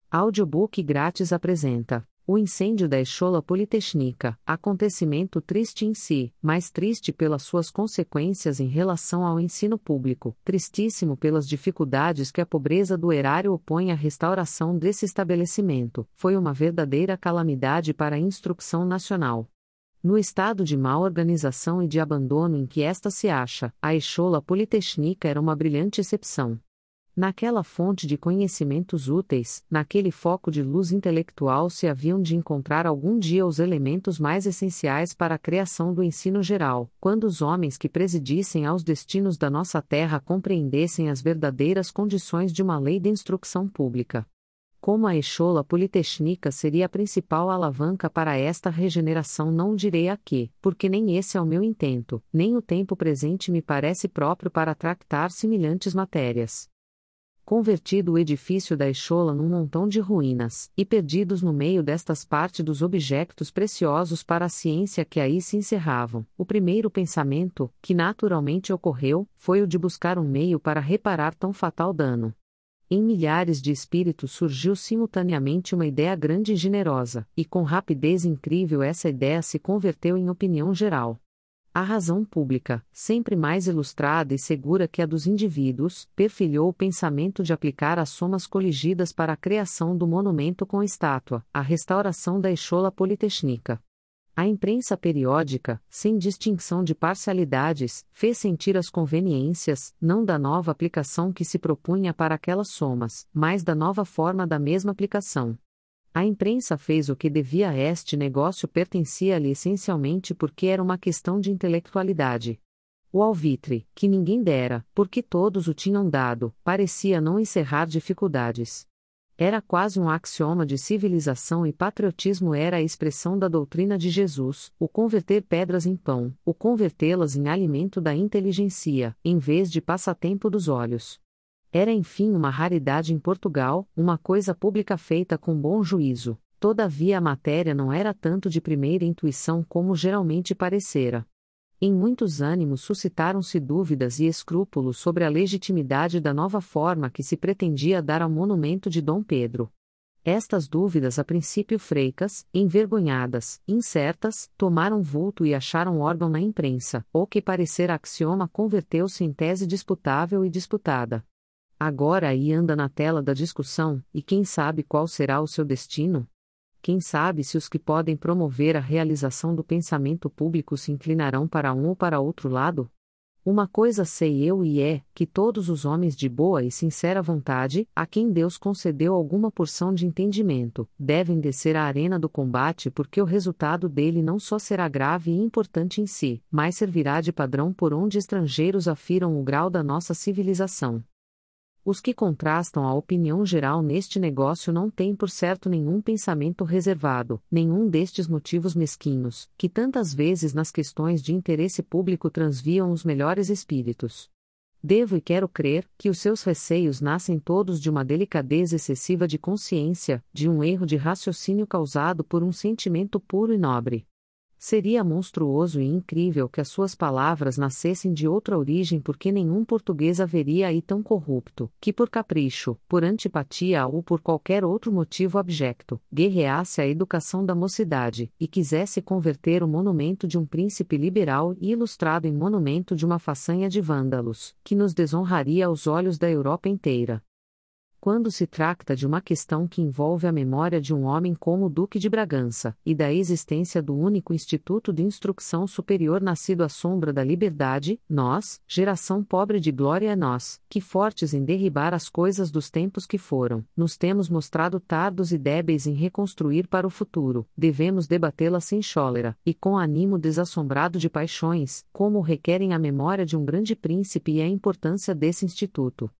Audiobook grátis apresenta O Incêndio da Escola Politecnica, acontecimento triste em si, mas triste pelas suas consequências em relação ao ensino público, tristíssimo pelas dificuldades que a pobreza do erário opõe à restauração desse estabelecimento, foi uma verdadeira calamidade para a instrução nacional. No estado de má organização e de abandono em que esta se acha, a Escola Politecnica era uma brilhante exceção. Naquela fonte de conhecimentos úteis, naquele foco de luz intelectual se haviam de encontrar algum dia os elementos mais essenciais para a criação do ensino geral, quando os homens que presidissem aos destinos da nossa terra compreendessem as verdadeiras condições de uma lei de instrução pública. Como a Escola Politecnica seria a principal alavanca para esta regeneração, não direi aqui, porque nem esse é o meu intento, nem o tempo presente me parece próprio para tratar semelhantes matérias. Convertido o edifício da Escola num montão de ruínas, e perdidos no meio destas parte dos objetos preciosos para a ciência que aí se encerravam, o primeiro pensamento, que naturalmente ocorreu, foi o de buscar um meio para reparar tão fatal dano. Em milhares de espíritos surgiu simultaneamente uma ideia grande e generosa, e com rapidez incrível essa ideia se converteu em opinião geral. A razão pública, sempre mais ilustrada e segura que a dos indivíduos, perfilhou o pensamento de aplicar as somas coligidas para a criação do monumento com estátua, a restauração da Escola Politecnica. A imprensa periódica, sem distinção de parcialidades, fez sentir as conveniências, não da nova aplicação que se propunha para aquelas somas, mas da nova forma da mesma aplicação. A imprensa fez o que devia. Este negócio pertencia-lhe essencialmente porque era uma questão de intelectualidade. O alvitre, que ninguém dera, porque todos o tinham dado, parecia não encerrar dificuldades. Era quase um axioma de civilização e patriotismo, era a expressão da doutrina de Jesus, o converter pedras em pão, o convertê-las em alimento da inteligência, em vez de passatempo dos olhos. Era enfim uma raridade em Portugal, uma coisa pública feita com bom juízo, todavia a matéria não era tanto de primeira intuição como geralmente parecera. Em muitos ânimos suscitaram-se dúvidas e escrúpulos sobre a legitimidade da nova forma que se pretendia dar ao monumento de Dom Pedro. Estas dúvidas a princípio freicas, envergonhadas, incertas, tomaram vulto e acharam órgão na imprensa, o que parecera axioma converteu-se em tese disputável e disputada. Agora aí anda na tela da discussão, e quem sabe qual será o seu destino? Quem sabe se os que podem promover a realização do pensamento público se inclinarão para um ou para outro lado? Uma coisa sei eu e é, que todos os homens de boa e sincera vontade, a quem Deus concedeu alguma porção de entendimento, devem descer à arena do combate, porque o resultado dele não só será grave e importante em si, mas servirá de padrão por onde estrangeiros afiram o grau da nossa civilização. Os que contrastam a opinião geral neste negócio não têm por certo nenhum pensamento reservado, nenhum destes motivos mesquinhos, que tantas vezes nas questões de interesse público transviam os melhores espíritos. Devo e quero crer, que os seus receios nascem todos de uma delicadeza excessiva de consciência, de um erro de raciocínio causado por um sentimento puro e nobre. Seria monstruoso e incrível que as suas palavras nascessem de outra origem, porque nenhum português haveria aí tão corrupto, que por capricho, por antipatia ou por qualquer outro motivo abjecto, guerreasse a educação da mocidade, e quisesse converter o monumento de um príncipe liberal e ilustrado em monumento de uma façanha de vândalos, que nos desonraria aos olhos da Europa inteira. Quando se trata de uma questão que envolve a memória de um homem como o Duque de Bragança, e da existência do único Instituto de Instrução Superior nascido à sombra da liberdade, nós, geração pobre de glória, nós, que fortes em derribar as coisas dos tempos que foram, nos temos mostrado tardos e débeis em reconstruir para o futuro, devemos debatê-la sem chólera, e com ânimo desassombrado de paixões, como requerem a memória de um grande príncipe e a importância desse instituto.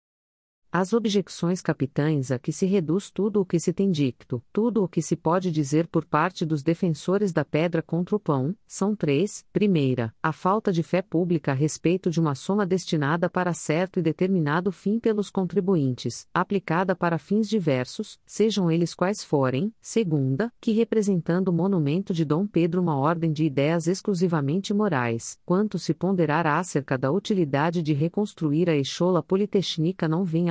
As objeções capitães a que se reduz tudo o que se tem dito, tudo o que se pode dizer por parte dos defensores da pedra contra o pão, são três. Primeira, a falta de fé pública a respeito de uma soma destinada para certo e determinado fim pelos contribuintes, aplicada para fins diversos, sejam eles quais forem. Segunda, que representando o monumento de Dom Pedro uma ordem de ideias exclusivamente morais, quanto se ponderar acerca da utilidade de reconstruir a Escola Politecnica não vem ao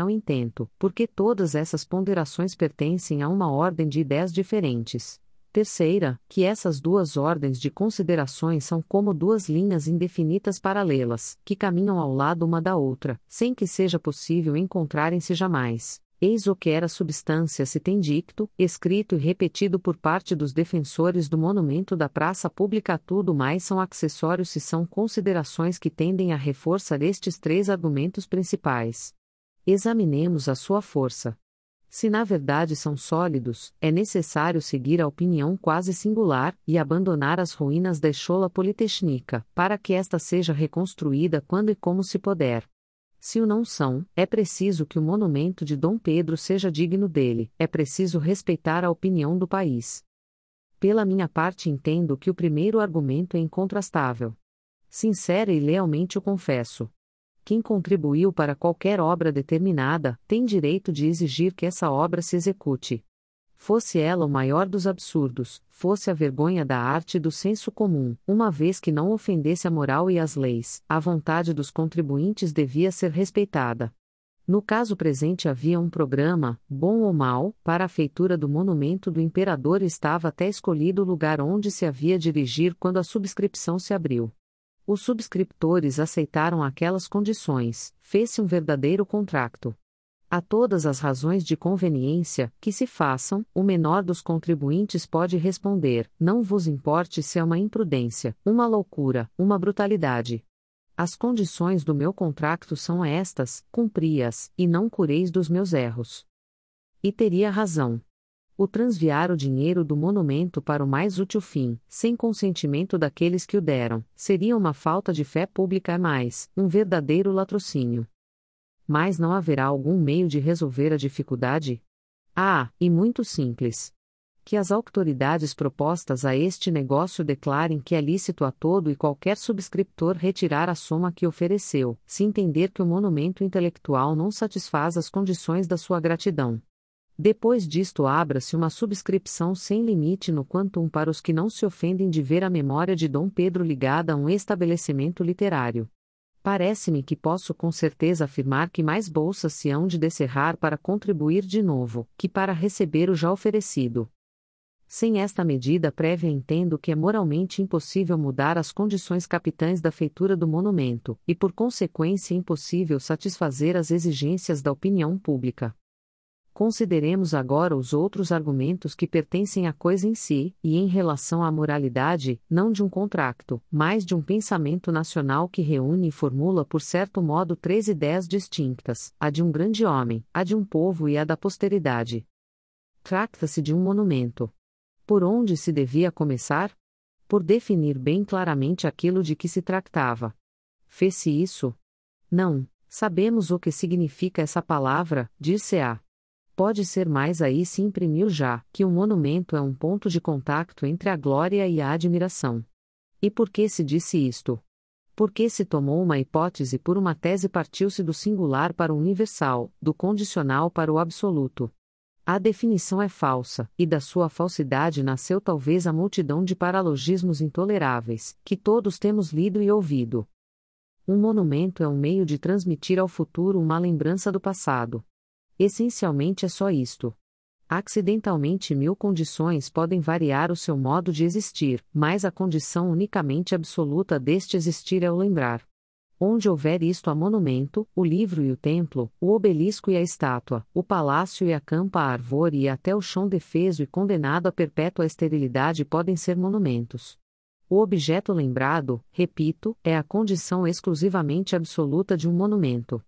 tal intento, porque todas essas ponderações pertencem a uma ordem de ideias diferentes. Terceira, que essas duas ordens de considerações são como duas linhas indefinidas paralelas, que caminham ao lado uma da outra, sem que seja possível encontrarem-se jamais. Eis o que era substância se tem dicto, escrito e repetido por parte dos defensores do monumento da praça pública. Tudo mais são acessórios se são considerações que tendem a reforçar estes três argumentos principais. Examinemos a sua força. Se na verdade são sólidos, é necessário seguir a opinião quase singular, e abandonar as ruínas da Escola Politecnica, para que esta seja reconstruída quando e como se puder. Se o não são, é preciso que o monumento de Dom Pedro seja digno dele, é preciso respeitar a opinião do país. Pela minha parte entendo que o primeiro argumento é incontrastável. Sincera e lealmente o confesso. Quem contribuiu para qualquer obra determinada, tem direito de exigir que essa obra se execute. Fosse ela o maior dos absurdos, fosse a vergonha da arte e do senso comum, uma vez que não ofendesse a moral e as leis, a vontade dos contribuintes devia ser respeitada. No caso presente havia um programa, bom ou mau, para a feitura do monumento do imperador e estava até escolhido o lugar onde se havia de dirigir quando a subscrição se abriu. Os subscritores aceitaram aquelas condições, fez-se um verdadeiro contrato. Há todas as razões de conveniência que se façam, o menor dos contribuintes pode responder, não vos importe se é uma imprudência, uma loucura, uma brutalidade. As condições do meu contrato são estas, cumpri-as, e não cureis dos meus erros. E teria razão. O transviar o dinheiro do monumento para o mais útil fim, sem consentimento daqueles que o deram, seria uma falta de fé pública a mais, um verdadeiro latrocínio. Mas não haverá algum meio de resolver a dificuldade? E muito simples. Que as autoridades propostas a este negócio declarem que é lícito a todo e qualquer subscritor retirar a soma que ofereceu, se entender que o monumento intelectual não satisfaz as condições da sua gratidão. Depois disto abra-se uma subscrição sem limite no quantum para os que não se ofendem de ver a memória de Dom Pedro ligada a um estabelecimento literário. Parece-me que posso com certeza afirmar que mais bolsas se hão de descerrar para contribuir de novo, que para receber o já oferecido. Sem esta medida prévia entendo que é moralmente impossível mudar as condições capitães da feitura do monumento, e por consequência impossível satisfazer as exigências da opinião pública. Consideremos agora os outros argumentos que pertencem à coisa em si, e em relação à moralidade, não de um contrato, mas de um pensamento nacional que reúne e formula por certo modo três ideias distintas, a de um grande homem, a de um povo e a da posteridade. Trata-se de um monumento. Por onde se devia começar? Por definir bem claramente aquilo de que se tratava. Fez-se isso? Não, sabemos o que significa essa palavra, dir-se-á. Pode ser mais aí se imprimiu já, que o monumento é um ponto de contacto entre a glória e a admiração. E por que se disse isto? Porque se tomou uma hipótese por uma tese partiu-se do singular para o universal, do condicional para o absoluto. A definição é falsa, e da sua falsidade nasceu talvez a multidão de paralogismos intoleráveis, que todos temos lido e ouvido. Um monumento é um meio de transmitir ao futuro uma lembrança do passado. Essencialmente é só isto. Acidentalmente mil condições podem variar o seu modo de existir, mas a condição unicamente absoluta deste existir é o lembrar. Onde houver isto há monumento, o livro e o templo, o obelisco e a estátua, o palácio e a campa a árvore e até o chão defeso e condenado à perpétua esterilidade podem ser monumentos. O objeto lembrado, repito, é a condição exclusivamente absoluta de um monumento.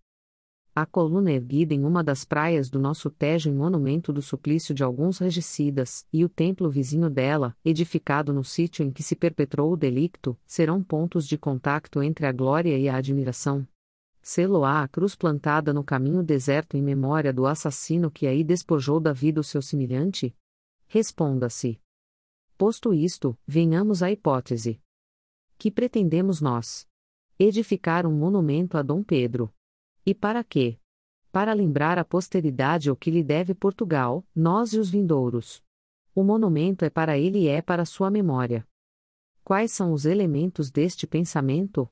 A coluna erguida em uma das praias do nosso Tejo em monumento do suplício de alguns regicidas, e o templo vizinho dela, edificado no sítio em que se perpetrou o delicto, serão pontos de contacto entre a glória e a admiração. Sê-lo-á a cruz plantada no caminho deserto em memória do assassino que aí despojou da vida o seu semelhante? Responda-se. Posto isto, venhamos à hipótese. Que pretendemos nós? Edificar um monumento a Dom Pedro. E para quê? Para lembrar à posteridade o que lhe deve Portugal, nós e os vindouros. O monumento é para ele e é para sua memória. Quais são os elementos deste pensamento?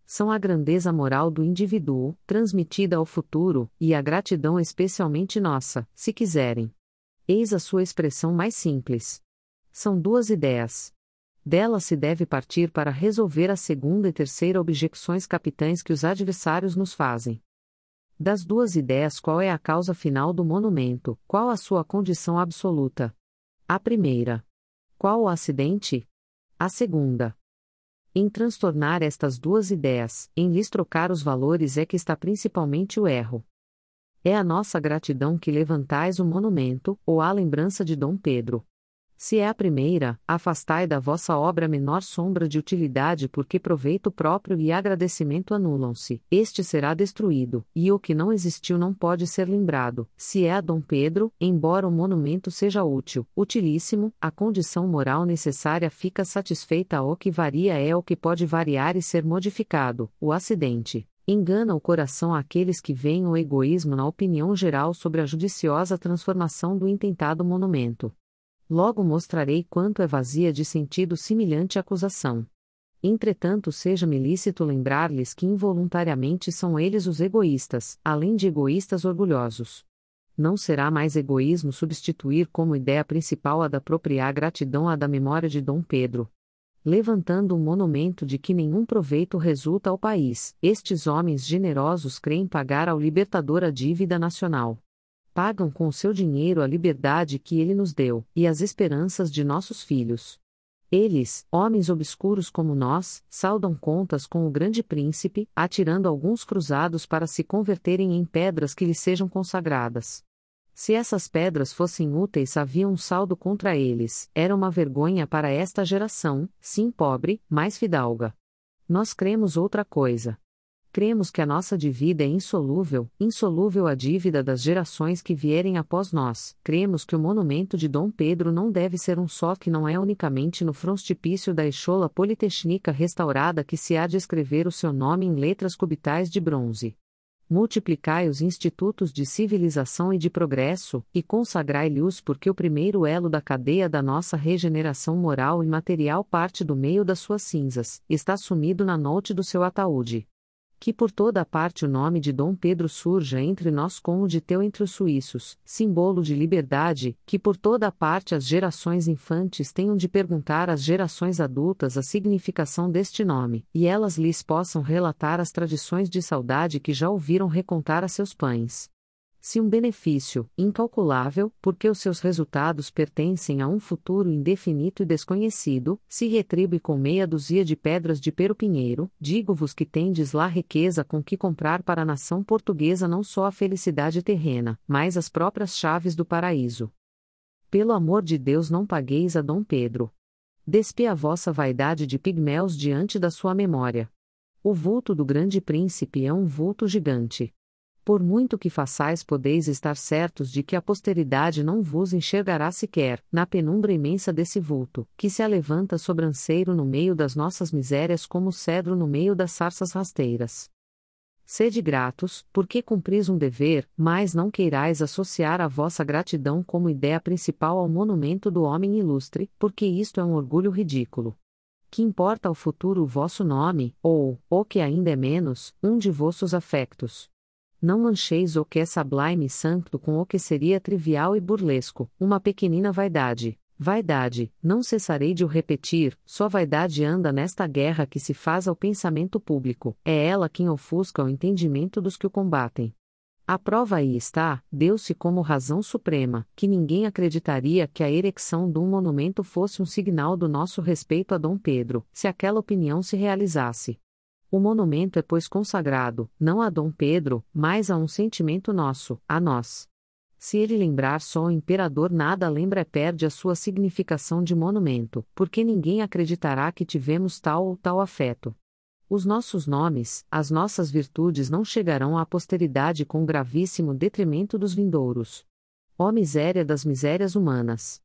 São a grandeza moral do indivíduo, transmitida ao futuro, e a gratidão especialmente nossa, se quiserem. Eis a sua expressão mais simples. São duas ideias. Dela se deve partir para resolver a segunda e terceira objeções capitais que os adversários nos fazem. Das duas ideias, qual é a causa final do monumento, qual a sua condição absoluta? A primeira. Qual o acidente? A segunda. Em transtornar estas duas ideias, em lhes trocar os valores é que está principalmente o erro. É a nossa gratidão que levantais o monumento, ou a lembrança de Dom Pedro. Se é a primeira, afastai da vossa obra a menor sombra de utilidade, porque proveito próprio e agradecimento anulam-se, este será destruído, e o que não existiu não pode ser lembrado. Se é a Dom Pedro, embora o monumento seja útil, utilíssimo, a condição moral necessária fica satisfeita. O que varia é o que pode variar e ser modificado, o acidente. Engana o coração àqueles que veem o egoísmo na opinião geral sobre a judiciosa transformação do intentado monumento. Logo mostrarei quanto é vazia de sentido semelhante acusação. Entretanto, seja-me lícito lembrar-lhes que involuntariamente são eles os egoístas, além de egoístas orgulhosos. Não será mais egoísmo substituir como ideia principal a da apropriar gratidão à da memória de Dom Pedro. Levantando um monumento de que nenhum proveito resulta ao país, estes homens generosos creem pagar ao libertador a dívida nacional. Pagam com o seu dinheiro a liberdade que ele nos deu, e as esperanças de nossos filhos. Eles, homens obscuros como nós, saldam contas com o grande príncipe, atirando alguns cruzados para se converterem em pedras que lhes sejam consagradas. Se essas pedras fossem úteis, havia um saldo contra eles, era uma vergonha para esta geração, sim pobre, mas fidalga. Nós cremos outra coisa. Cremos que a nossa dívida é insolúvel, insolúvel a dívida das gerações que vierem após nós. Cremos que o monumento de Dom Pedro não deve ser um só, que não é unicamente no frontispício da Escola Politécnica restaurada que se há de escrever o seu nome em letras cubitais de bronze. Multiplicai os institutos de civilização e de progresso, e consagrai-lhes, porque o primeiro elo da cadeia da nossa regeneração moral e material parte do meio das suas cinzas, está sumido na noite do seu ataúde. Que por toda a parte o nome de Dom Pedro surja entre nós como o de teu entre os suíços, símbolo de liberdade, que por toda a parte as gerações infantes tenham de perguntar às gerações adultas a significação deste nome, e elas lhes possam relatar as tradições de saudade que já ouviram recontar a seus pães. Se um benefício, incalculável, porque os seus resultados pertencem a um futuro indefinido e desconhecido, se retribui com meia dúzia de pedras de Pero-Pinheiro, digo-vos que tendes lá riqueza com que comprar para a nação portuguesa não só a felicidade terrena, mas as próprias chaves do paraíso. Pelo amor de Deus, não pagueis a Dom Pedro. Despe a vossa vaidade de pigmeus diante da sua memória. O vulto do grande príncipe é um vulto gigante. Por muito que façais, podeis estar certos de que a posteridade não vos enxergará sequer, na penumbra imensa desse vulto, que se alevanta sobranceiro no meio das nossas misérias como o cedro no meio das sarças rasteiras. Sede gratos, porque cumpris um dever, mas não queirais associar a vossa gratidão como ideia principal ao monumento do homem ilustre, porque isto é um orgulho ridículo. Que importa ao futuro o vosso nome, ou, o que ainda é menos, um de vossos afectos. Não mancheis o que é sublime e santo com o que seria trivial e burlesco, uma pequenina vaidade. Vaidade, não cessarei de o repetir, só vaidade anda nesta guerra que se faz ao pensamento público, é ela quem ofusca o entendimento dos que o combatem. A prova aí está, deu-se como razão suprema, que ninguém acreditaria que a ereção de um monumento fosse um sinal do nosso respeito a Dom Pedro, se aquela opinião se realizasse. O monumento é, pois, consagrado, não a Dom Pedro, mas a um sentimento nosso, a nós. Se ele lembrar só o imperador, nada lembra e perde a sua significação de monumento, porque ninguém acreditará que tivemos tal ou tal afeto. Os nossos nomes, as nossas virtudes não chegarão à posteridade com gravíssimo detrimento dos vindouros. Ó miséria das misérias humanas!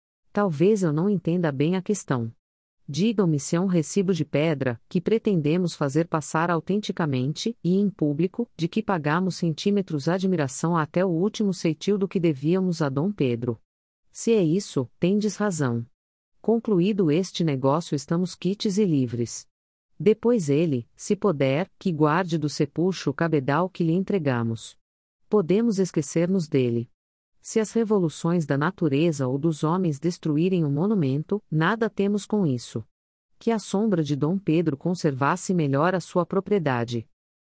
Talvez eu não entenda bem a questão. Digam-me se é um recibo de pedra, que pretendemos fazer passar autenticamente, e em público, de que pagamos centímetros admiração até o último ceitil do que devíamos a Dom Pedro. Se é isso, tendes razão. Concluído este negócio, estamos quites e livres. Depois ele, se puder, que guarde do sepulcro o cabedal que lhe entregamos. Podemos esquecer-nos dele. Se as revoluções da natureza ou dos homens destruírem o monumento, nada temos com isso. Que a sombra de Dom Pedro conservasse melhor a sua propriedade.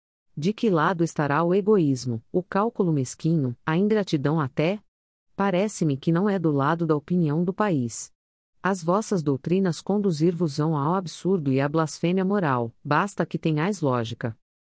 De que lado estará o egoísmo, o cálculo mesquinho, a ingratidão até? Parece-me que não é do lado da opinião do país. As vossas doutrinas conduzir-vos-ão ao absurdo e à blasfêmia moral, basta que tenhais lógica.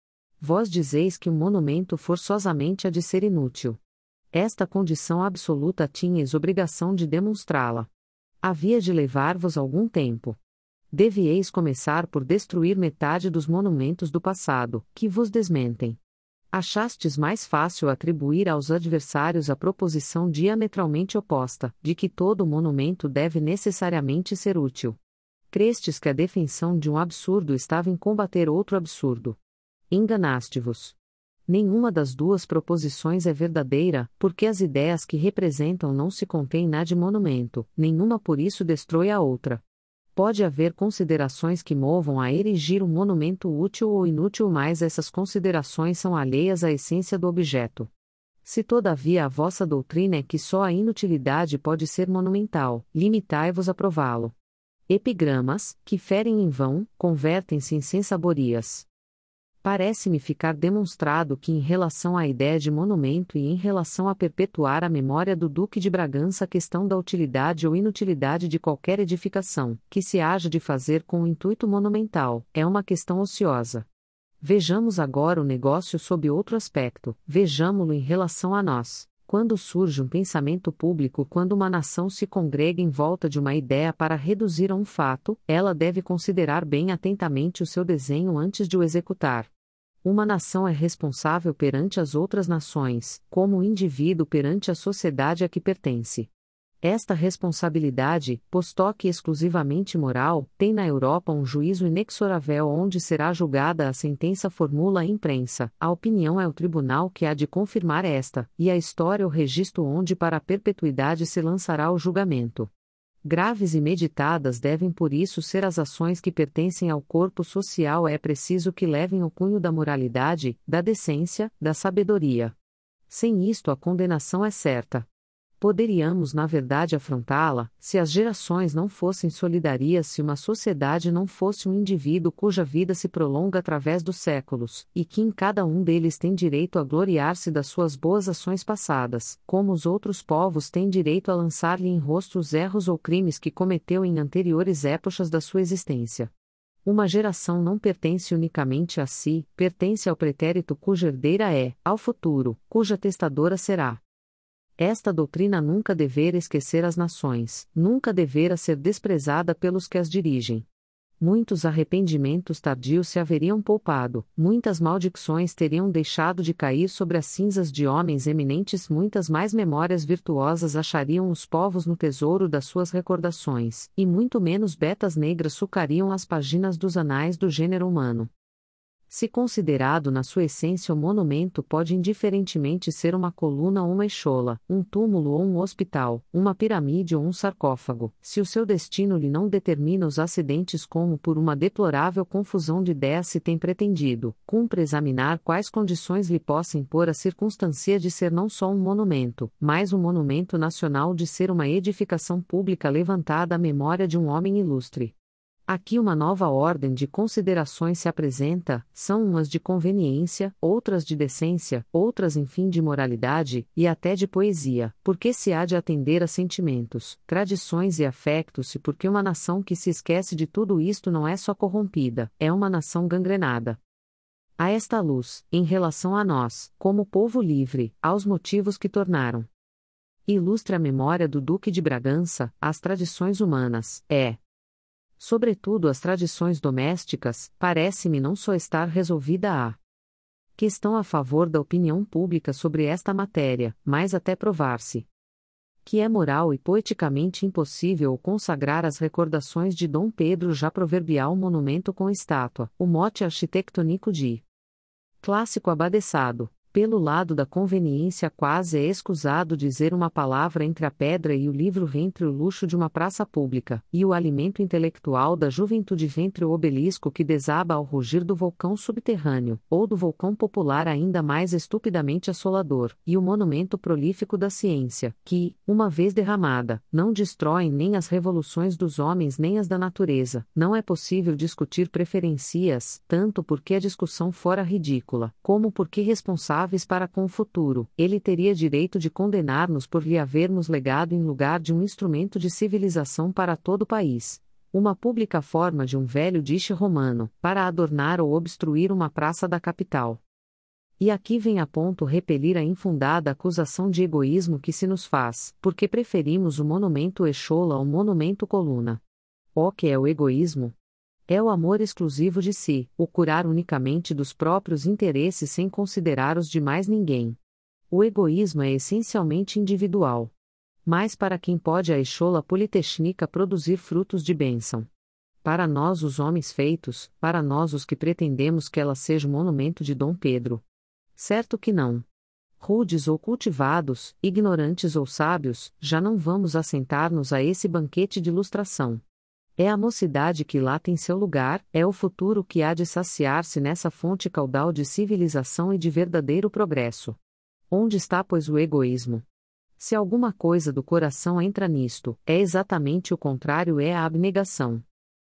Vós dizeis que um monumento forçosamente há de ser inútil. Esta condição absoluta tinhais obrigação de demonstrá-la. Havia de levar-vos algum tempo. Devieis começar por destruir metade dos monumentos do passado, que vos desmentem. Achastes mais fácil atribuir aos adversários a proposição diametralmente oposta, de que todo monumento deve necessariamente ser útil. Crestes que a defensão de um absurdo estava em combater outro absurdo. Enganaste-vos. Nenhuma das duas proposições é verdadeira, porque as ideias que representam não se contêm na de monumento, nenhuma por isso destrói a outra. Pode haver considerações que movam a erigir um monumento útil ou inútil, mas essas considerações são alheias à essência do objeto. Se todavia a vossa doutrina é que só a inutilidade pode ser monumental, limitai-vos a prová-lo. Epigramas, que ferem em vão, convertem-se em sensaborias. Parece-me ficar demonstrado que em relação à ideia de monumento e em relação a perpetuar a memória do Duque de Bragança a questão da utilidade ou inutilidade de qualquer edificação, que se haja de fazer com o intuito monumental, é uma questão ociosa. Vejamos agora o negócio sob outro aspecto, vejamo-lo em relação a nós. Quando surge um pensamento público, quando uma nação se congrega em volta de uma ideia para reduzir a um fato, ela deve considerar bem atentamente o seu desenho antes de o executar. Uma nação é responsável perante as outras nações, como o indivíduo perante a sociedade a que pertence. Esta responsabilidade, posto que exclusivamente moral, tem na Europa um juízo inexorável onde será julgada a sentença, formula a imprensa, a opinião é o tribunal que há de confirmar esta, e a história o registro onde para a perpetuidade se lançará o julgamento. Graves e meditadas devem por isso ser as ações que pertencem ao corpo social, é preciso que levem o cunho da moralidade, da decência, da sabedoria. Sem isto a condenação é certa. Poderíamos na verdade afrontá-la, se as gerações não fossem solidárias, se uma sociedade não fosse um indivíduo cuja vida se prolonga através dos séculos, e que em cada um deles tem direito a gloriar-se das suas boas ações passadas, como os outros povos têm direito a lançar-lhe em rosto os erros ou crimes que cometeu em anteriores épocas da sua existência. Uma geração não pertence unicamente a si, pertence ao pretérito cuja herdeira é, ao futuro, cuja testadora será. Esta doutrina nunca devera esquecer as nações, nunca devera ser desprezada pelos que as dirigem. Muitos arrependimentos tardios se haveriam poupado, muitas maledicções teriam deixado de cair sobre as cinzas de homens eminentes, muitas mais memórias virtuosas achariam os povos no tesouro das suas recordações, e muito menos betas negras sucariam as páginas dos anais do gênero humano. Se considerado na sua essência, o monumento pode indiferentemente ser uma coluna ou uma eixola, um túmulo ou um hospital, uma pirâmide ou um sarcófago, se o seu destino lhe não determina os acidentes como por uma deplorável confusão de ideias se tem pretendido, cumpre examinar quais condições lhe possa impor a circunstância de ser não só um monumento, mas um monumento nacional, de ser uma edificação pública levantada à memória de um homem ilustre. Aqui uma nova ordem de considerações se apresenta, são umas de conveniência, outras de decência, outras enfim de moralidade, e até de poesia, porque se há de atender a sentimentos, tradições e afectos, e porque uma nação que se esquece de tudo isto não é só corrompida, é uma nação gangrenada. A esta luz, em relação a nós, como povo livre, aos motivos que tornaram ilustre a memória do Duque de Bragança, as tradições humanas, sobretudo as tradições domésticas, parece-me não só estar resolvida a questão a favor da opinião pública sobre esta matéria, mas até provar-se que é moral e poeticamente impossível consagrar as recordações de Dom Pedro já proverbial monumento com estátua, o mote arquitetônico de clássico abadeçado, Pelo lado da conveniência, quase é escusado dizer uma palavra entre a pedra e o livro ventre o luxo de uma praça pública, e o alimento intelectual da juventude ventre o obelisco que desaba ao rugir do vulcão subterrâneo, ou do vulcão popular ainda mais estupidamente assolador, e o monumento prolífico da ciência, que, uma vez derramada, não destrói nem as revoluções dos homens nem as da natureza. Não é possível discutir preferências, tanto porque a discussão fora ridícula, como porque responsáveis para com o futuro, ele teria direito de condenar-nos por lhe havermos legado em lugar de um instrumento de civilização para todo o país. Uma pública forma de um velho diche romano, para adornar ou obstruir uma praça da capital. E aqui vem a ponto repelir a infundada acusação de egoísmo que se nos faz, porque preferimos o monumento Exola ao monumento Coluna. O que é o egoísmo? É o amor exclusivo de si, o curar unicamente dos próprios interesses sem considerar os de mais ninguém. O egoísmo é essencialmente individual. Mas para quem pode a Escola Politecnica produzir frutos de bênção? Para nós os homens feitos, para nós os que pretendemos que ela seja o monumento de Dom Pedro. Certo que não. Rudes ou cultivados, ignorantes ou sábios, já não vamos assentar-nos a esse banquete de ilustração. É a mocidade que lá tem seu lugar, é o futuro que há de saciar-se nessa fonte caudal de civilização e de verdadeiro progresso. Onde está, pois, o egoísmo? Se alguma coisa do coração entra nisto, é exatamente o contrário, é a abnegação.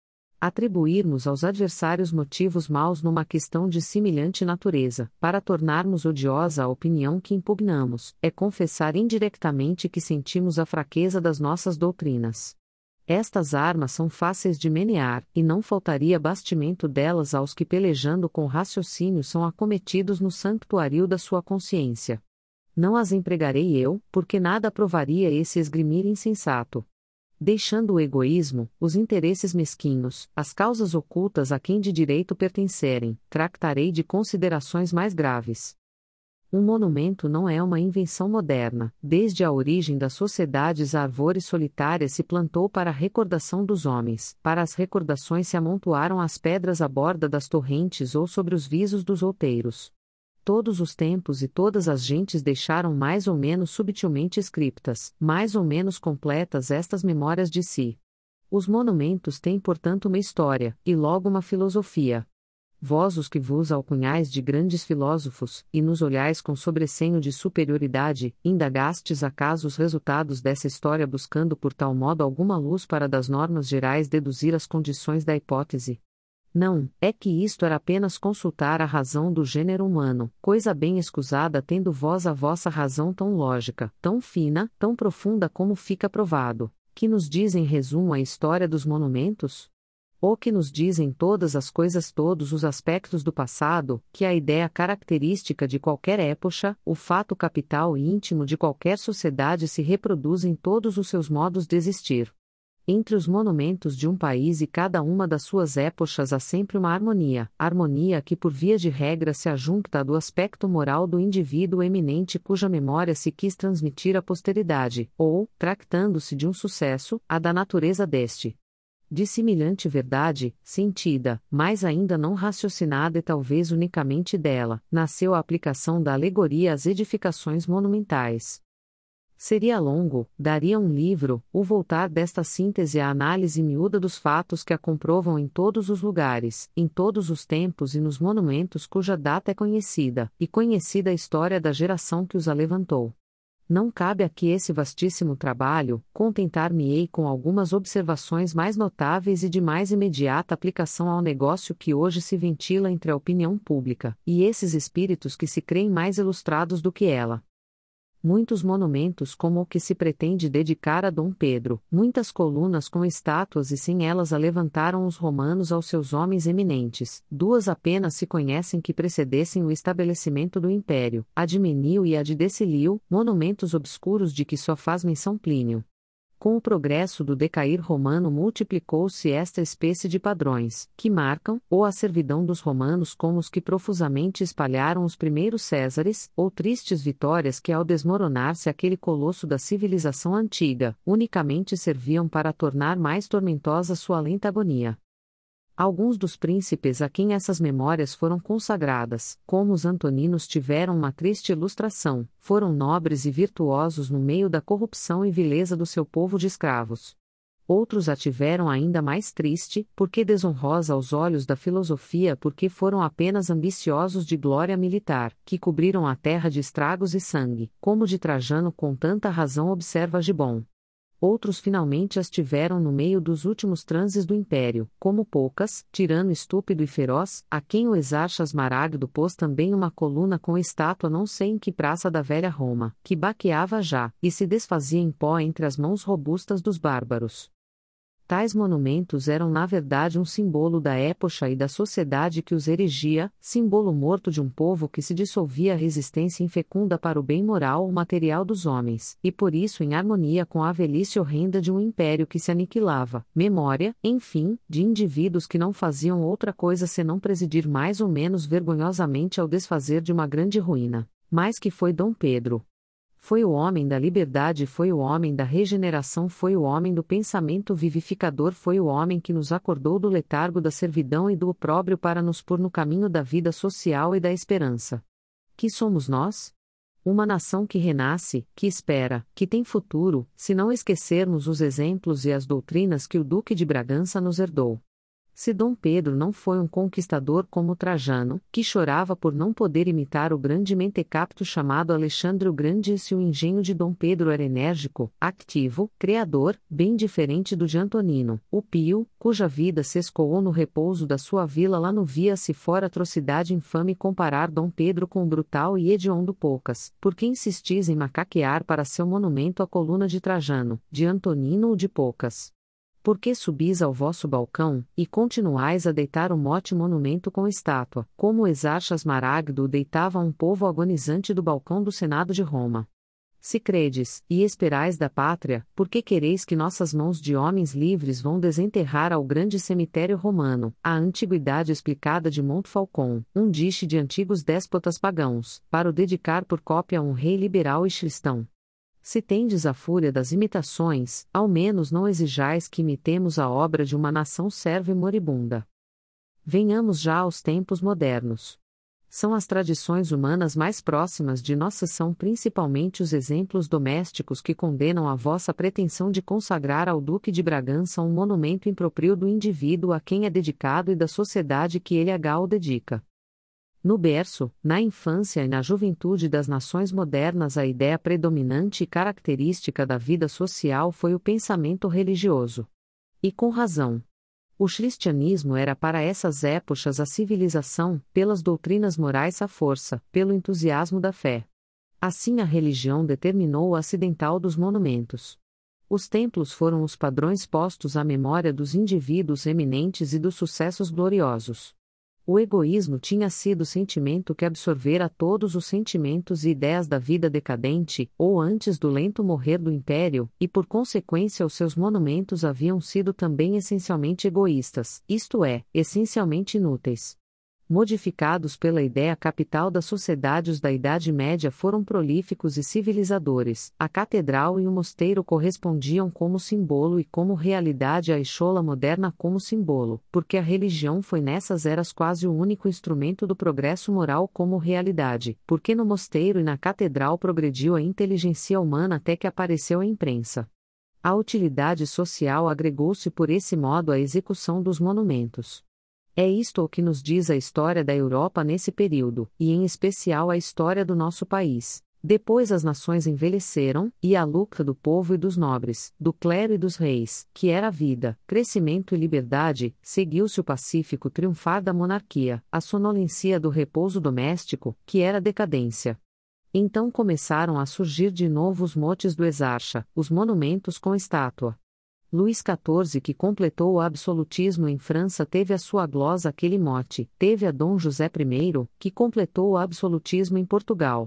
Atribuirmos aos adversários motivos maus numa questão de semelhante natureza, para tornarmos odiosa a opinião que impugnamos, é confessar indiretamente que sentimos a fraqueza das nossas doutrinas. Estas armas são fáceis de menear, e não faltaria bastimento delas aos que pelejando com raciocínio são acometidos no sanctuário da sua consciência. Não as empregarei eu, porque nada provaria esse esgrimir insensato. Deixando o egoísmo, os interesses mesquinhos, as causas ocultas a quem de direito pertencerem, tractarei de considerações mais graves. Um monumento não é uma invenção moderna. Desde a origem das sociedades a árvore solitária se plantou para a recordação dos homens, para as recordações se amontoaram as pedras à borda das torrentes ou sobre os visos dos outeiros. Todos os tempos e todas as gentes deixaram mais ou menos subtilmente escriptas, mais ou menos completas estas memórias de si. Os monumentos têm portanto uma história, e logo uma filosofia. Vós os que vos alcunhais de grandes filósofos, e nos olhais com sobrecenho de superioridade, indagastes acaso os resultados dessa história buscando por tal modo alguma luz para das normas gerais deduzir as condições da hipótese? Não, é que isto era apenas consultar a razão do gênero humano, coisa bem escusada tendo vós a vossa razão tão lógica, tão fina, tão profunda como fica provado, que nos diz em resumo a história dos monumentos? Ou que nos dizem todas as coisas, todos os aspectos do passado, que a ideia característica de qualquer época, o fato capital e íntimo de qualquer sociedade se reproduz em todos os seus modos de existir. Entre os monumentos de um país e cada uma das suas épocas há sempre uma harmonia que por via de regra se ajunta do aspecto moral do indivíduo eminente cuja memória se quis transmitir à posteridade, ou, tratando-se de um sucesso, a da natureza deste. De semelhante verdade, sentida, mas ainda não raciocinada e talvez unicamente dela, nasceu a aplicação da alegoria às edificações monumentais. Seria longo, daria um livro, o voltar desta síntese à análise miúda dos fatos que a comprovam em todos os lugares, em todos os tempos e nos monumentos cuja data é conhecida, e conhecida a história da geração que os alevantou. Não cabe aqui esse vastíssimo trabalho, contentar-me-ei com algumas observações mais notáveis e de mais imediata aplicação ao negócio que hoje se ventila entre a opinião pública, e esses espíritos que se creem mais ilustrados do que ela. Muitos monumentos como o que se pretende dedicar a Dom Pedro, muitas colunas com estátuas e sem elas a levantaram os romanos aos seus homens eminentes, duas apenas se conhecem que precedessem o estabelecimento do Império, a de Menil e a de Decilio, monumentos obscuros de que só faz menção Plínio. Com o progresso do decair romano multiplicou-se esta espécie de padrões, que marcam, ou a servidão dos romanos como os que profusamente espalharam os primeiros Césares, ou tristes vitórias que ao desmoronar-se aquele colosso da civilização antiga, unicamente serviam para tornar mais tormentosa sua lenta agonia. Alguns dos príncipes a quem essas memórias foram consagradas, como os antoninos, tiveram uma triste ilustração: foram nobres e virtuosos no meio da corrupção e vileza do seu povo de escravos. Outros a tiveram ainda mais triste, porque desonrosa aos olhos da filosofia, porque foram apenas ambiciosos de glória militar, que cobriram a terra de estragos e sangue, como de Trajano com tanta razão observa Gibbon. Outros finalmente as tiveram no meio dos últimos transes do império, como Poucas, tirano estúpido e feroz, a quem o exarca Asmaragdo pôs também uma coluna com estátua não sei em que praça da velha Roma, que baqueava já, e se desfazia em pó entre as mãos robustas dos bárbaros. Tais monumentos eram na verdade um símbolo da época e da sociedade que os erigia, símbolo morto de um povo que se dissolvia à resistência infecunda para o bem moral ou material dos homens, e por isso em harmonia com a velhice horrenda de um império que se aniquilava, memória, enfim, de indivíduos que não faziam outra coisa senão presidir mais ou menos vergonhosamente ao desfazer de uma grande ruína, mas que foi Dom Pedro. Foi o homem da liberdade, foi o homem da regeneração, foi o homem do pensamento vivificador, foi o homem que nos acordou do letargo da servidão e do opróbrio para nos pôr no caminho da vida social e da esperança. Que somos nós? Uma nação que renasce, que espera, que tem futuro, se não esquecermos os exemplos e as doutrinas que o Duque de Bragança nos herdou. Se Dom Pedro não foi um conquistador como Trajano, que chorava por não poder imitar o grande mentecapto chamado Alexandre o Grande, e se o engenho de Dom Pedro era enérgico, activo, criador, bem diferente do de Antonino, o Pio, cuja vida se escoou no repouso da sua vila lá no via, se for atrocidade infame comparar Dom Pedro com o brutal e hediondo Poucas, porque insistis em macaquear para seu monumento a coluna de Trajano, de Antonino ou de Poucas? Por que subis ao vosso balcão, e continuais a deitar o mote monumento com estátua, como o exarca Asmaragdo deitava um povo agonizante do balcão do Senado de Roma? Se credes, e esperais da pátria, por que quereis que nossas mãos de homens livres vão desenterrar ao grande cemitério romano, a antiguidade explicada de Montfalcon, um diche de antigos déspotas pagãos, para o dedicar por cópia a um rei liberal e cristão? Se tendes a fúria das imitações, ao menos não exijais que imitemos a obra de uma nação serva e moribunda. Venhamos já aos tempos modernos. São as tradições humanas mais próximas de nós, são principalmente os exemplos domésticos que condenam a vossa pretensão de consagrar ao Duque de Bragança um monumento impróprio do indivíduo a quem é dedicado e da sociedade que ele o dedica. No berço, na infância e na juventude das nações modernas, a ideia predominante e característica da vida social foi o pensamento religioso. E com razão. O cristianismo era para essas épocas a civilização, pelas doutrinas morais a força, pelo entusiasmo da fé. Assim a religião determinou o acidental dos monumentos. Os templos foram os padrões postos à memória dos indivíduos eminentes e dos sucessos gloriosos. O egoísmo tinha sido o sentimento que absorvera todos os sentimentos e ideias da vida decadente, ou antes do lento morrer do império, e por consequência os seus monumentos haviam sido também essencialmente egoístas, isto é, essencialmente inúteis. Modificados pela ideia capital das sociedades da Idade Média, foram prolíficos e civilizadores. A catedral e o mosteiro correspondiam como símbolo e como realidade a escola moderna como símbolo, porque a religião foi nessas eras quase o único instrumento do progresso moral como realidade, porque no mosteiro e na catedral progrediu a inteligência humana até que apareceu a imprensa. A utilidade social agregou-se por esse modo à execução dos monumentos. É isto o que nos diz a história da Europa nesse período, e em especial a história do nosso país. Depois as nações envelheceram, e a luta do povo e dos nobres, do clero e dos reis, que era vida, crescimento e liberdade, seguiu-se o pacífico triunfar da monarquia, a sonolência do repouso doméstico, que era decadência. Então começaram a surgir de novo os motes do exarca, os monumentos com estátua. Luís XIV, que completou o absolutismo em França, teve a sua glosa aquele mote, teve a Dom José I, que completou o absolutismo em Portugal.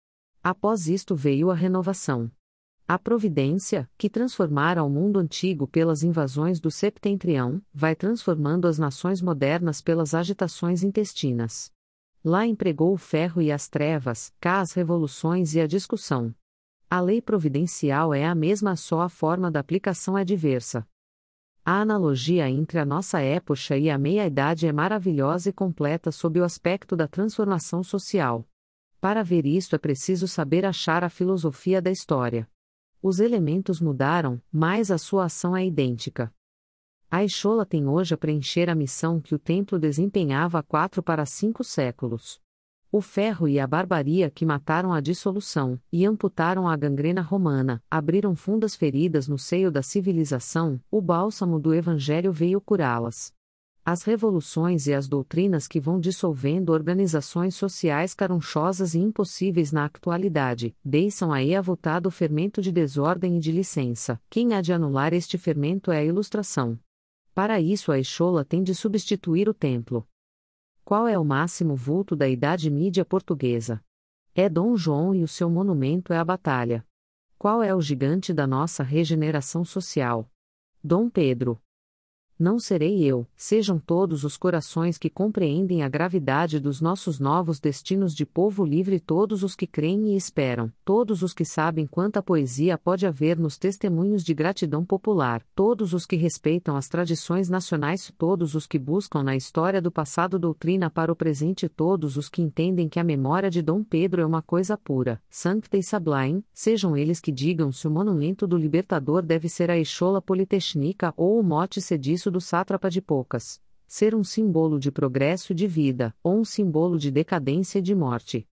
Após isto veio a renovação. A providência, que transformara o mundo antigo pelas invasões do Septentrião, vai transformando as nações modernas pelas agitações intestinas. Lá empregou o ferro e as trevas, cá as revoluções e a discussão. A lei providencial é a mesma, só a forma da aplicação é diversa. A analogia entre a nossa época e a meia-idade é maravilhosa e completa sob o aspecto da transformação social. Para ver isto é preciso saber achar a filosofia da história. Os elementos mudaram, mas a sua ação é idêntica. A Exola tem hoje a preencher a missão que o templo desempenhava há 4 para 5 séculos. O ferro e a barbaria que mataram a dissolução, e amputaram a gangrena romana, abriram fundas feridas no seio da civilização, o bálsamo do Evangelho veio curá-las. As revoluções e as doutrinas que vão dissolvendo organizações sociais carunchosas e impossíveis na atualidade, deixam aí avultado o fermento de desordem e de licença. Quem há de anular este fermento é a Ilustração. Para isso a Exola tem de substituir o templo. Qual é o máximo vulto da Idade Mídia portuguesa? É Dom João e o seu monumento é a batalha. Qual é o gigante da nossa regeneração social? Dom Pedro. Não serei eu, sejam todos os corações que compreendem a gravidade dos nossos novos destinos de povo livre, todos os que creem e esperam, todos os que sabem quanta poesia pode haver nos testemunhos de gratidão popular, todos os que respeitam as tradições nacionais, todos os que buscam na história do passado doutrina para o presente, todos os que entendem que a memória de Dom Pedro é uma coisa pura, sancta e sublime, sejam eles que digam se o monumento do libertador deve ser a Exola Politecnica ou o mote sediço do sátrapa de Pocas, ser um símbolo de progresso e de vida, ou um símbolo de decadência e de morte.